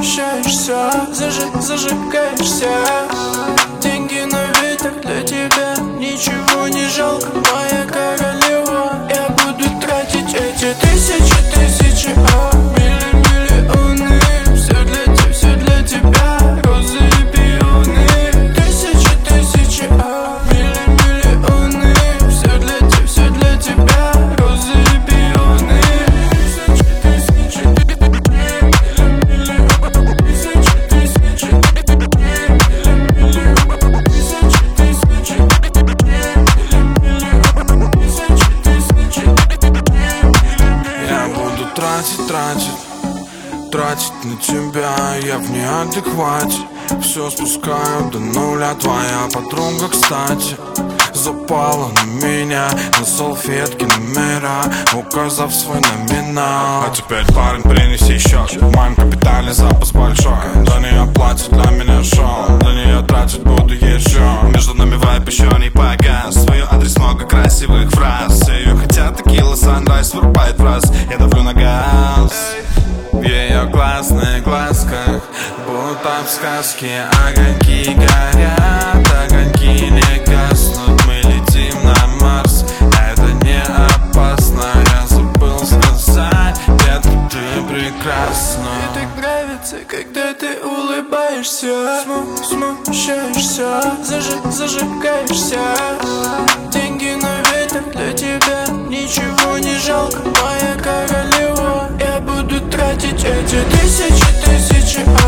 смущаешься, зажигаешься. Деньги на ветер для тебя, ничего не жалко, моя королева. Я буду тратить эти тысячи, миллионы. Все для тебя, розы и пионы. Тысячи, миллионы. Все для тебя, розы и пионы. Я буду тратить на тебя. Я в неадеквате, все спускаю до нуля. Твоя подруга, кстати, запала на меня, на салфетке номера, указав свой номинал. А теперь, парень, принеси счет. В моем капитале запас большой. Для нее платит, для меня шоу. Для нее тратить буду еще. Между нами вайп еще не погас. В ее адрес много красивых фраз. Ее хотят текила, санрайз вырубает в раз. Я давлю на газ. В ее глазных глазках, будто в сказке, огоньки горят, огоньки не гаснут. Мы летим на Марс, это не опасно. Я забыл сказать, детка, ты прекрасна. Мне так нравится, когда ты улыбаешься, смущаешься, зажигаешься. Деньги на ветер для тебя, ничего не жалко, моя королева. Я буду тратить эти тысячи,